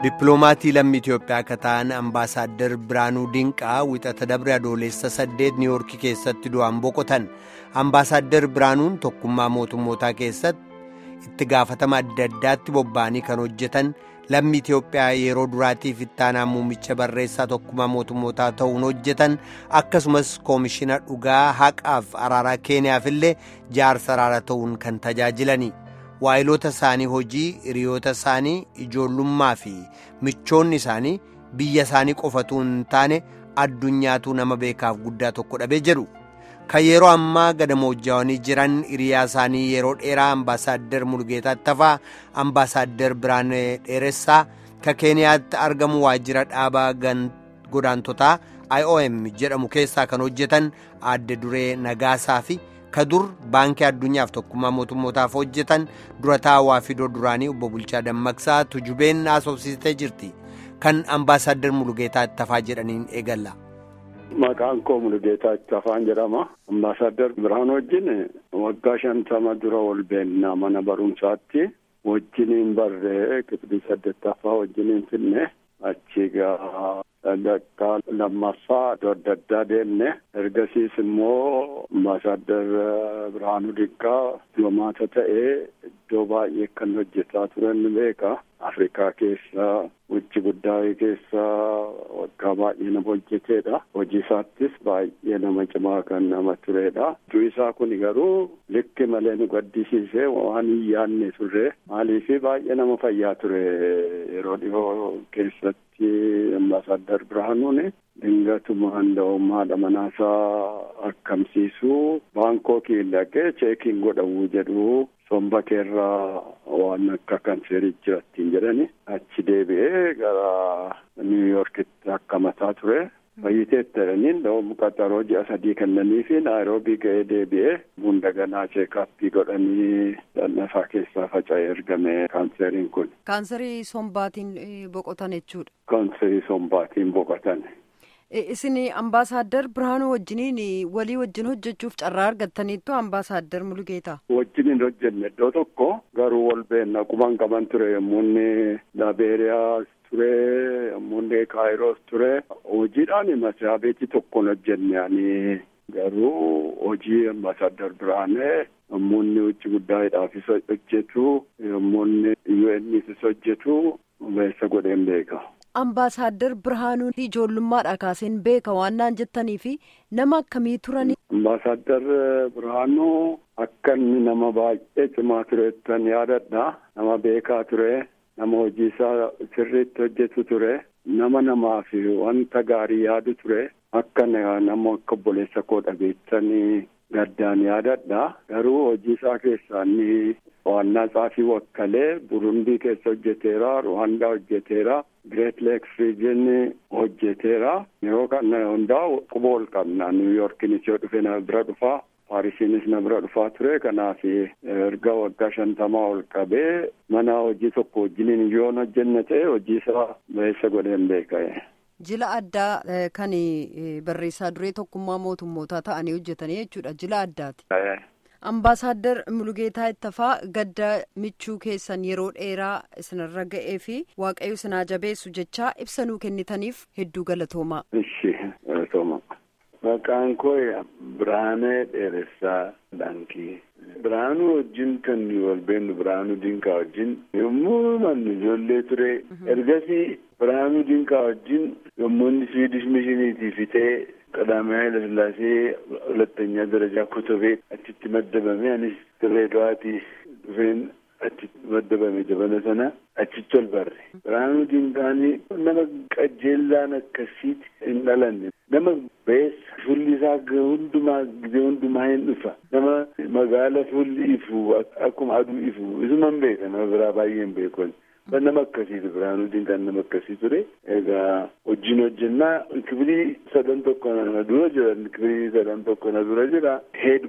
Dippiloomatii lammii Itoophiyaa akka ta'an Ambaasaadder Biraanuu Dinqaa wixata dabre adoolessa 8 Niiwoorkii keessatti du'aan boqotan. Ambaasaadder Biraanuun tokkummaa mootummootaa keessatti itti gaafatama adda addaatti bobba'anii kan hojjetan lammii Itoophiyaa yeroo duraatiif ittaanaa muummicha barreessaa tokkummaa mootummootaa ta'uun hojjetan akkasumas koomishina dhugaa haqaaf araaraa Keeniyaaf illee jaarsa araaraa ta'uun kan tajaajilani. Waayiloota isaanii hojii hiriyoota isaanii ijoollummaa fi michoonni isaanii biyya isaanii qofatu hin taane addunyaatu nama beekaaf guddaa tokko dhabee jedhu kan yeroo ammaa gadamoojjaawanii jiran hiriyaa isaanii yeroo dheeraa Ambaasaadder Mulugeetaa Tafaa Ambaasaadder Biraanee Dheeressaa ka Keeniyaatti argamu waajjira dhaabaa godaantotaa IOM jedhamu keessaa kan hojjetan Aadde Duree Nagaasaa fi kadur baankii addunyaaf tokkummaa mootummootaaf hojjetan durataa Waafidoo duraanii obbo Bulchaa Dammaqsaa tujubeen haasofsiistee jirti kan Ambaasaadder Mulugeetaa Tafaa jedhaniin eegalla. Maqaan koo Mulugeetaa Tafaa jedhama. Ambaasaadder Biraanuu wajjin waggaa 50 dura ol beennaa mana barumsaatti wajjiniin barree kifilii 8ffaa wajjiniin finne achi Dakka lammaffaa adda addaa deemne ergasiis immoo Ambaasaadder Biraanuu Dinqaa dipiloomaata ta'ee iddoo baay'ee kan hojjetaa turan beeka. Afrikaa keessa wucci guddaa keessa waggaa baay'ee nama hojjeteedha. Hojii isaattis baay'ee nama cimaa kan nama turedha. Du'i isaa kun garuu likki malee nu gaddisiisee waan hin yaadne turre maaliif baay'ee nama fayyaa ture yeroo dhiyoo keessatti. Ambaasaadder Biraanuun dhingatumaan da'ummaadha manaasaa akkamsiisuu Baankokii dhaqee cheekiin godhamuu jedhu sombateerraa waan akka kanseerii jirattiin jedhani achi deebi'ee gara Niiwuyoorkitti akkamataa ture. Fayyiteetti jedhaniin da'umma qaxaroo ji'a 3 kennanii fi Naayiroobii ga'ee deebi'ee bundaganaa cheekaappii godhanii dhannasaa keessaa faca'ee ergame kaanseeriin kun. Kaanserii sombaatiin boqotan jechuudha. Kaanserii sombaatiin boqotan. Isin Ambaasaadder Biraanuu wajjiniin walii wajjin hojjechuuf carraa argattaniittu Ambaasaadder Mulugeetaa. Wajjiniin hojjenne iddoo tokko garuu wal beenna quban qaban ture yommuu inni Laabeeriyaa ture yommuu inni Kaayiroos ture hojiidhaan mas'aa beetii tokkoon hojjenne ani garuu hojii Ambaasaadder Biraanee yommuu inni wucci guddaadhaafis hojjetu yommuu inni UN'is hojjetu beessa godheen beeka. Ambaasaadder Biraanuun ijoollummaadhaa kaaseen beeka waan naan jettanii fi nama akkamii turani? Ambaasaadder Biraanuu akka inni nama baay'ee cimaa tureettan yaadadha. Nama beekaa ture, nama hojii isaa sirriitti hojjetu ture, nama namaaf wanta gaarii yaadu ture, akka nama akka obboleessa koo dhabeessanii gaddaan yaadadha. Garuu hojii isaa keessaa inni waannaa tsaafii wakkalee Burundii keessa hojjeteera, Ruwaandaa hojjeteera. Great Lakes Region hojjeteera. Yeroo kana hundaa quba ol qabna. Niiwuyoorkiinis yoo dhufe na bira dhufaa. Paarisiinis na bira dhufaa ture. Kanaaf erga waggaa 50 ol qabee mana hojii tokko wajjiniin yoo hojjenne ta'e hojii isaa beessa godheen beeka. Jila addaa kan barreessaa duree tokkummaa mootummootaa ta'anii hojjetanii jechuudha. Jila addaati. Ambaasaadder Mulugeetaa Tafaa gadda michuu keessan yeroo dheeraa isinirra ga'ee fi waaqayyo isinaa jabeessu jechaa ibsa nuu kennitaniif hedduu galatoomaa. Ishi galatooma. Maqaan koo Biraanee Dheeressaa Dhankii. Biraanuu wajjin kan wal beennu Biraanuu Dinqaa wajjin yommuu manni ijoollee ture. Ergasii Biraanuu Dinqaa wajjin yommuu inni Swiidish Mishiniitii fitee ቀዳማዊ ኃይለ ሥላሴ ሁለተኛ ደረጃ ኮተቤ አቺት መደበሜ አንስ ድሬዳዋቲ ዱፌን አቺት መደበሜ ጀበነሰና አቺቶል በር ብርሃኑ ዲንቃኒ ነመ ቀጀላ ነከሲት እንላለን ነመ በስ ሁሊሳ ሁንዱማ ጊዜ ሁንዱማ ይንፋ ነመ መጋለ ሁሊ ይፉ አቁም አዱ ይፉ እዙመን ቤተ ነብራ ባየን ቤኮን በነመከሲት ብርሃኑ ዲንቃን ነመከሲት ረ እጋ ኦጂኖጅና ክብሊ ሰደንቶ ኮና ዱረጀ ክብሊ ሰደንቶ ኮና ዱረጀ ሄድ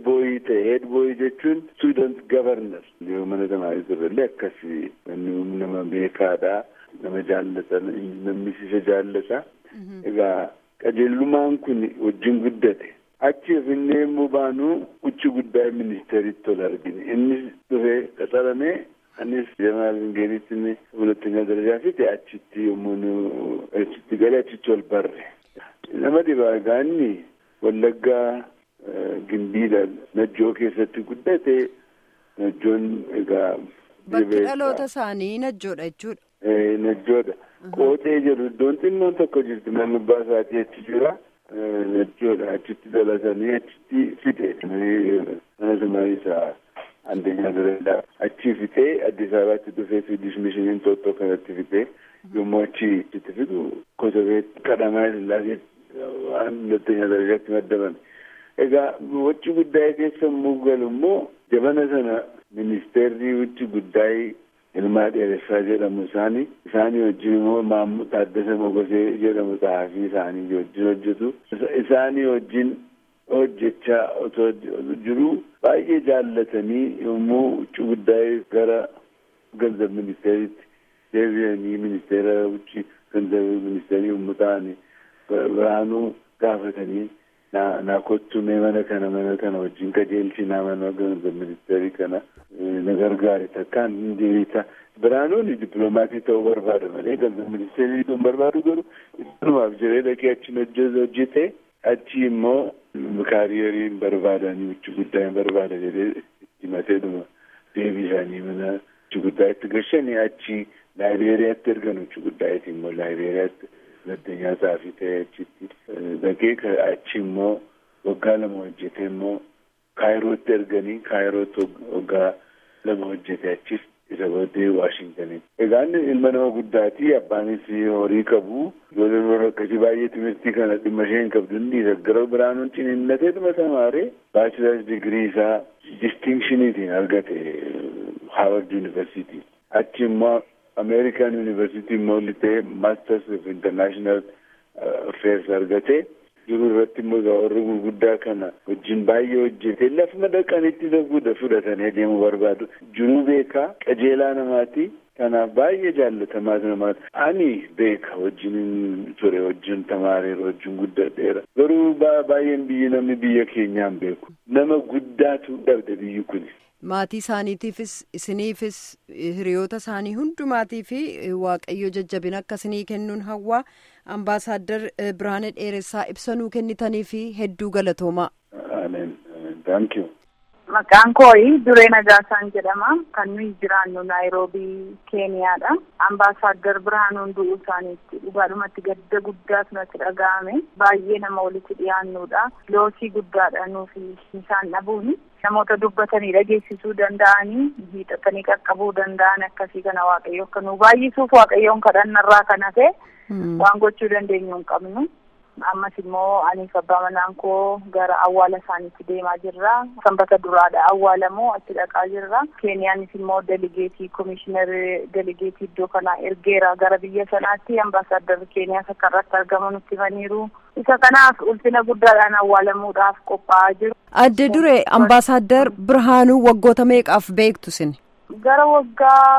ቦይ ጀቹን ስቱደንት ገቨርነር ለምን ተማሪ ዘበለ ከሲ ነመ ቤካዳ ነመጃለተ ነሚሲጀጃለታ እጋ ቀጀሉማን ኩኒ ኦጂን ጉደቴ አቺ ፍኔሙ ባኑ ውጭ ጉዳይ ሚኒስቴር ይተላርግኒ እንስ ዱሬ ቀጠረኔ anis Jamaal Ingenitti huለተኛ ደረጃ ፊት አችቲ ሙኑ አችቲ ገለችት ወልበር ለማዲባ ጋኒ ወለጋ ግንቢዳ ነጆ ከሰት ጉዳቴ ነጆን ጋ በከሎታ ሳኒ ነጆዳ እቹ ነጆዳ ቆቴ ጀሩ ዶንቲን ነው ተኮጅት መንባሳት የትጅራ ነጆዳ አችቲ ደላሳኒ አችቲ ፊቴ ነዘማይሳ አንደኛ ደረጃ አቺቪቴ አዲስ አበባ ትዱፌት ዲስሚሽን ቶቶ ከነቲቪቴ የሞቺ ትትፊቱ ኮዘቤት ቀዳማይ ላጌት ሁለተኛ ደረጃ ተመደበን እጋ ወጪ ጉዳይ ከሰሙ ገልሞ ጀበነሰና ሚኒስቴሪ ውጭ ጉዳይ ilmaa dheeressaa jedhamu isaanii wajjin immoo Maamud Taaddasee Mogosee jedhamu xaafii isaanii wajjin hojjetu isaanii wajjin hojjechaa otoo jiru baay'ee jaallatanii yommuu ucci guddaa'ee gara ganzab ministeeritti deebi'anii ministeera ucci ganzab ministeerii yommuu ta'anii Biraanuu gaafatanii naa kottumee mana kana wajjin qajeelchinaa mana ganzab ministeerii kana nagargaari takkaan hindeebita Biraanuun dippiloomatii ta'uu barbaada malee ganzab ministeerii ta'uu barbaadu garuu itti jiree dhaqee achi hojjete achi immoo kaariyeriin barbaadanii ucci guddaan barbaada jedhee itti mateeduma deebisanii mana ucci guddaatti gashanii achi laayibeeriyaatti ergan ucci guddaatti immoo laayibeeriyaatti huለተኛ xaafii ta'ee achitti dhaqee achi immoo waggaa lama hojjetee immoo kaayirootti erganii kaayirootti waggaa lama hojjetee achis isa booddee Waashingtanitti. Egaan ilma nama guddaatii abbaanis horii qabu ijoolleen akkasii baay'ee timirtii kana dhimma isheen qabdu hundi gara Biraanuun ciniinnateetuma tamaaree baachelaars digirii isaa distinkshiiniitiin argate Harvard University. Achi immoo American University immoo litee Masters of International Affairs argate jiru irratti immoo warri gurguddaa kana wajjin baay'ee hojjete lafuma dhaqanitti fudhatanii deemuu barbaadu jiru beekaa qajeelaa namaati kanaaf baay'ee jaallatamaa namaati ani beeka wajjin ture wajjin tamaareera wajjin guddadheera garuu baay'een namni biyya keenyaan beeku nama guddaatu dhabde biyyi kun. Maatii isaaniitiifis isiniifis hiriyoota isaanii hundumaatii fi waaqayyo jajjabina akka isinii kennuun hawwaa Ambaasaadder Birhaanee Dheeressaa ibsanuu kennitanii fi hedduu galatoomaa. Ameen. Thank you. Maqaan kooyi Duree Nagaasaan jedhama. Kan nuyi jiraannu Naayiroobii Keeniyaadha. Ambaasaadder Birhaanuun du'uu isaaniitti dhugaadhumatti gadda guddaatu natti dhaga'ame. Baay'ee nama walitti dhiyaannudha. Loosii guddaadha nuufi isaan dhabuuni. Namoota dubbatanii dhageessisuu danda'anii hiixatanii qaqqabuu danda'an akkasii kana waaqayyo akka nu baay'isuuf waaqayyoon kadhannarraa kan hafe waan gochuu dandeenyu hin qabnu. Ammas immoo ani abbaa manaan koo gara awwaala isaaniitti deemaa jirra. Sanbata duraadha awwaalamoo achi dhaqaa jirra. Keeniyaanis immoo delegeetii komishinar delegeetii iddoo kanaa ergeera gara biyya sanaatti ambaasaadder Keeniyaas akka irratti argamu nutti himaniiru. Isa kanaaf ulfina guddaadhaan awwaalamuudhaaf qophaa'aa jiru. Adde Duree Ambaasaadder Birhaanuu waggoota meeqaaf beektu isin? Gara waggaa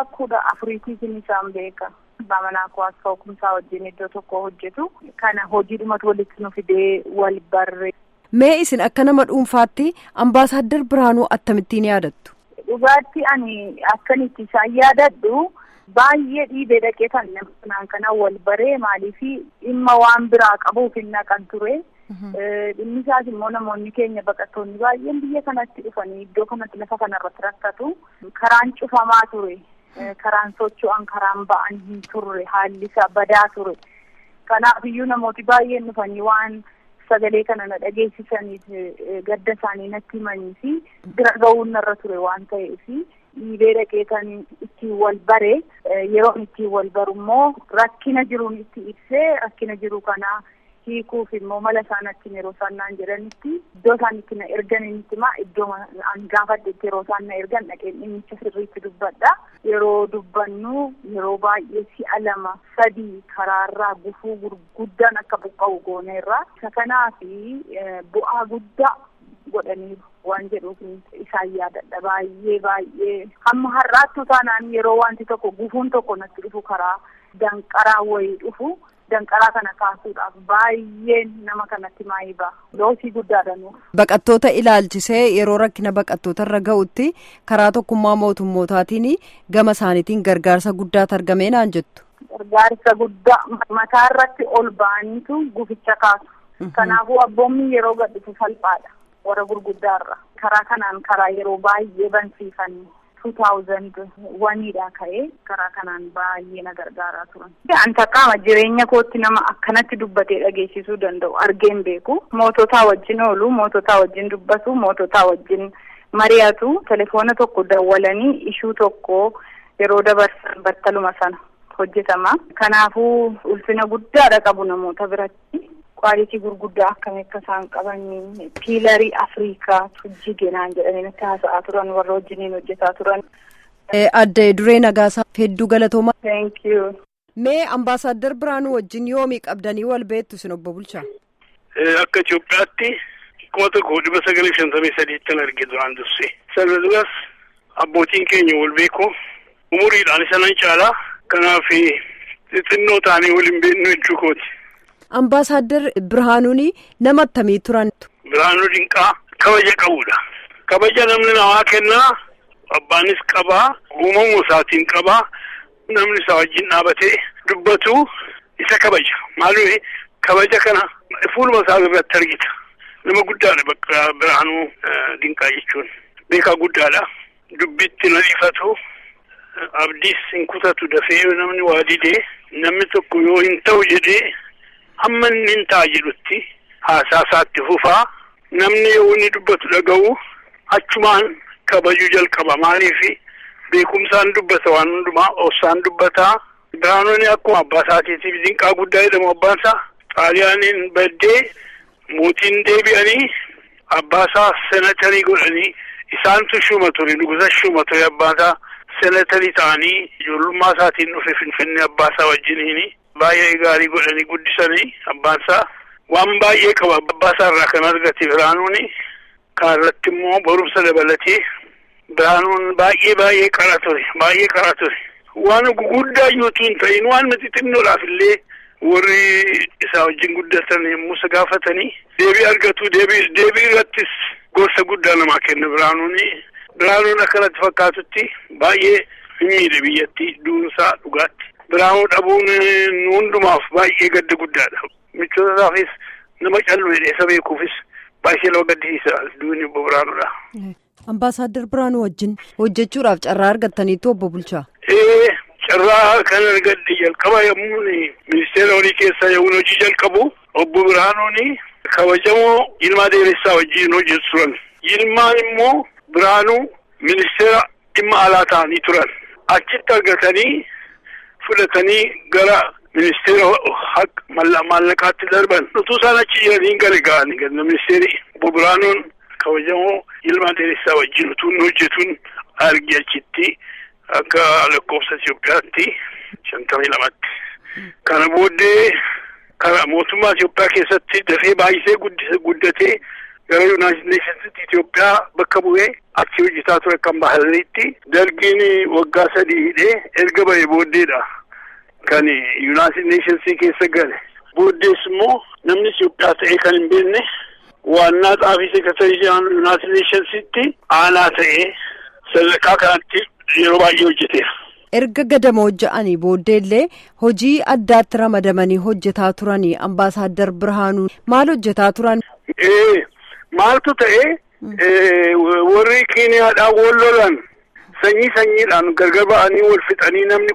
14 isaan beeka. Bamanaa koo akka hukumsaa wajjin iddoo tokko hojjetu kana hojiidhumatu walitti nu fidee wal barre. Mee isin akka nama dhuunfaatti Ambaasaadder Birhaanuu akkamittiin yaadattu? Dhugaatti ani akkanitti isaan yaadadhu baay'ee dhiibee dhaqee kan naan kana wal baree maaliifi dhimma waan biraa qabuuf hin naqan ture. Dhimmi isaas immoo namoonni keenya baqattoonni baay'een biyya kanatti dhufanii iddoo kanatti lafa kanarratti rakkatu karaan cufamaa ture. Karaan socho'an karaan ba'an hin turre haalli isaa badaa ture. Kanaaf iyyuu namooti baay'een dhufanii waan sagalee kana na dhageessisaniif gadda isaanii natti himanii fi bira ga'uun narra ture waan ta'eef dhiibee dhaqee kan ittiin wal bare yeroo ittiin wal baru immoo rakkina jiruun itti ibsee rakkina jiru kana hiikuuf immoo mala isaanitti yeroo isaan naan jedhanitti iddoo isaan itti na erganitti iddoo an gaafadhetti yeroo isaan na ergan dhaqeen dhimmicha sirriitti dubbadha. Yeroo dubbannu yeroo baay'ee 2 3 karaarraa gufuu gurguddaan akka buqqa'u gooneerra. Isa kanaafi bu'aa guddaa godhanii waan jedhuuf isaan yaadadha baay'ee hamma har'aatti taanaan yeroo wanti tokko gufuun tokko natti dhufu karaa danqaraa wayii dhufu danqaraa kana kaasuudhaaf baay'een nama kanatti maayiba loosii guddaadha nuuf. Baqattoota ilaalchisee yeroo rakkina baqattoota irra ga'utti karaa tokkummaa mootummootaatiin gama isaaniitiin gargaarsa guddaatu argamee naan jettu. Gargaarsa guddaa mataa irratti ol ba'aniitu guficha kaasu. Kanaafuu abboommi yeroo gadhiisu salphaadha warra gurguddaarra. Karaa kanaan karaa yeroo baay'ee bansiifanii 2001dha ka'ee karaa kanaan baay'ee na gargaaraa turan. An takkaama jireenya kootti nama akkanatti dubbatee dhageessisuu danda'u argeen beeku. Moototaa wajjin oolu, moototaa wajjin dubbatu, moototaa wajjin mari'atu, telefoona tokko dawwalanii ishuu tokko yeroo dabarsan battaluma sana hojjetama. Kanaafuu ulfina guddaadha qabu namoota biratti. Kwaalitii gurguddaa akkamii akka isaan qabanii piilarii Afrikaa tujjigenaan jedhanii nutti haasa'aa turan warra wajjiniin hojjetaa turan. Adde Duree Nagaasaa hedduu galatooma. Thank you. Mee Ambaasaadder Biraanuu wajjin yoomii qabdanii wal beektu sin obbo Bulchaa? Akka Itoophiyaatti 1953 arge duraan dursee. Sana duras abbootiin keenya wal beeku umuriidhaan isanan caalaa kanaaf xixinnoo ta'anii waliin beeknu jechuu kooti. Ambaasaadder Biraanuun nama akkamii turan? Biraanuu Dinqaa kabaja qabudha. Kabaja namni namaa kennaa abbaanis qabaa uumamuu isaatiin qabaa namni isaa wajjin dhaabatee dubbatu isa kabaja. Maaliif kabaja kana fuuluma isaa irratti argita. Nama guddaadha bakka Biraanuu Dinqaa jechuun. Beekaa guddaadha. Dubbitti nadiifatu. Abdiis hin kutatu dafee namni waa didee namni tokko yoo hin ta'u jedhee hamma inni hin ta'a jedhutti haasaa isaatti fufaa namni yoo inni dubbatu dhaga'u achumaan kabajuu jalqaba. Maaliif beekumsaan dubbata waan hundumaa obsaan dubbataa. Biraanuun akkuma abbaa isaatiitiif Dinqaa guddaa jedhamu abbaan isaa Xaaliyaaniin baddee mootiin deebi'anii abbaa isaa senatarii godhanii isaantu shuuma ture nugusa shuuma ture abbaan isaa senatarii ta'anii ijoollummaa isaatiin dhufe Finfinnee abbaa isaa wajjiniini. Baay'ee gaarii godhanii guddisanii abbaan isaa waan baay'ee qaba abbaa isaa irraa kan argate Biraanuun kan irratti immoo barumsa dabalatee Biraanuun baay'ee qara ture waan guguddaa iyyuutu hin ta'in waan xixinnoodhaaf illee warri isaa wajjin guddatan yommuu isa gaafatanii deebii argatu deebii irrattis gorsa guddaa namaa kenna Biraanuun akkanatti fakkaatutti baay'ee hin miidhe biyyatti duunsaa dhugaatti. Biraanuu dhabuun hundumaaf baay'ee gadda guddaadha. Michootaafis nama callu isa beekuufis baay'ee nama gaddisiisa duuni obbo Biraanuudha. Ambaasaadder Biraanuu wajjin hojjechuudhaaf carraa argattaniitu obbo Bulchaa? Carraa kan argadde jalqaba yommuu ministeera horii keessaa yommuu hojii jalqabu obbo Biraanuun kabajamoo Yilmaa Deeressaa wajjin hojjetu turan. Yilmaan immoo Biraanuu ministeera dhimma alaa ta'anii turan. Achitti argatanii fudhatanii gara ministeera maallaqaatti darban. Utuu isaan achi jiranii gale ga'anii gala ministeerri obbo Biraanuun kabajamoo Yilmaa Deeressaa wajjin utuu hojjetuun argi achitti akka lakkoofsa Itoophiyaatti 52tti. Kana booddee karaa mootummaa Itoophiyaa keessatti dafee baay'isee guddatee gara Yuunaayitid Neeshንsitti Itoophiyaa bakka bu'ee achi hojjetaa ture kan Bahariitti dargiin waggaa 3 hidhee erga ba'ee booddeedha kan Yuunaayitid Neeshnsii keessa gale. Booddees immoo namni Itoophiyaa ta'ee kan hin beekne waannaa xaafii seekatarii Yuunaayitid Neeshnsitti aanaa ta'ee sadarkaa kanatti yeroo baay'ee hojjeteera. Erga gadamoo ja'anii booddeellee hojii addaatti ramadamanii hojjetaa turanii Ambaasaadder Biraanuun maal hojjetaa turan? Maaltu ta'ee warri Keeniyaadhaan wal lolan sanyiidhaan gargar ba'anii wal fixanii namni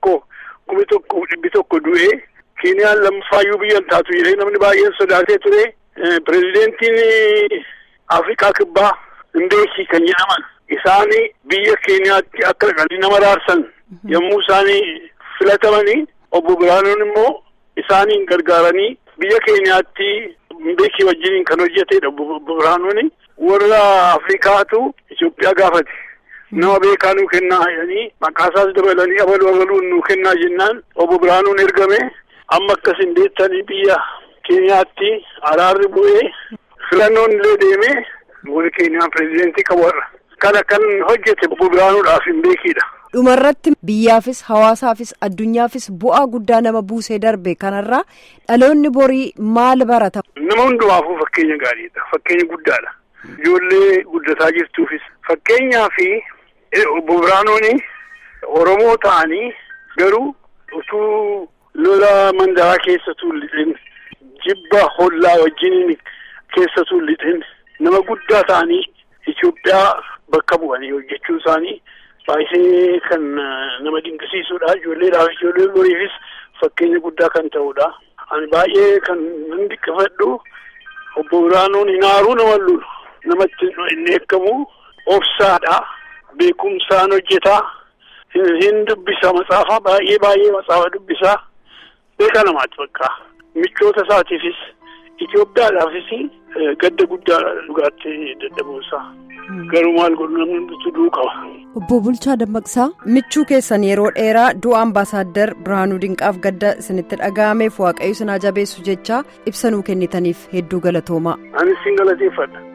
1,100 du'ee Keeniyaan lammaffaayyuu biyyan taatu jedhee namni baay'een sodaatee ture. Pirezidentiin Afrikaa Kibbaa Mbeeki kan jedhaman isaanii biyya Keeniyaatti akka dhaqanii nama raarsan yommuu isaanii filatamanii obbo Biraanuun immoo isaaniin gargaaranii biyya Keeniyaatti Mbeeki wajjiniin kan hojjetedha. Obbo Biraanuun warra Afrikaatu Itoophiyaa gaafate nama beekaa nuu kennaa jedhanii maqaasaas dabalanii abaluun nuu kennaa jennaan obbo Biraanuun ergame amma akkasin deettanii biyya Keeniyaatti araarri bu'ee filannoon illee deemee warri Keeniyaan pirezidentii qabu kana kan hojjete obbo Biraanuudhaaf Mbeekidha. dhumarratti biyyaafis hawaasaafis addunyaafis bu'aa guddaa nama buusee darbe kanarraa dhaloonni borii maal barata? Nama hundumaafuu fakkeenya gaariidha. Fakkeenya guddaadha. Ijoollee guddataa jirtuufis fakkeenyaa fi obbo Biraanuun Oromoo ta'anii garuu utuu lola mandaraa keessattuu lixin jibba hollaa wajjin keessattuu lixin nama guddaa ta'anii Itoophiyaa bakka bu'anii hojjechuu isaanii baay'ee kan nama dinqisiisuudha. Ijoolleedhaaf ijoollee boriifis fakkeenya guddaa kan ta'uudha. Ani baay'ee kan nan dinqifadhu obbo Biraanuun hinaaruu nama lulu namatti inni eeggamu obsaadha. Beekumsaan hojjetaa hin dubbisa matsaafa baay'ee matsaafa dubbisaa beeka namaatti bakka michoota isaatiifis Itoophiyaadhaafis gadda guddaa dhugaatti dadhabuusaa garuu maal godhu namni hunduu qaba. Obbo Bulchaa Dammaqsaa michuu keessan yeroo dheeraa du'a Ambaasaadder Biraanuu Dinqaaf gadda isinitti dhaga'ameef waaqayyo isin haa jabeessu jecha ibsa nuu kennitaniif hedduu galatoomaa. Ani isin galateeffadha.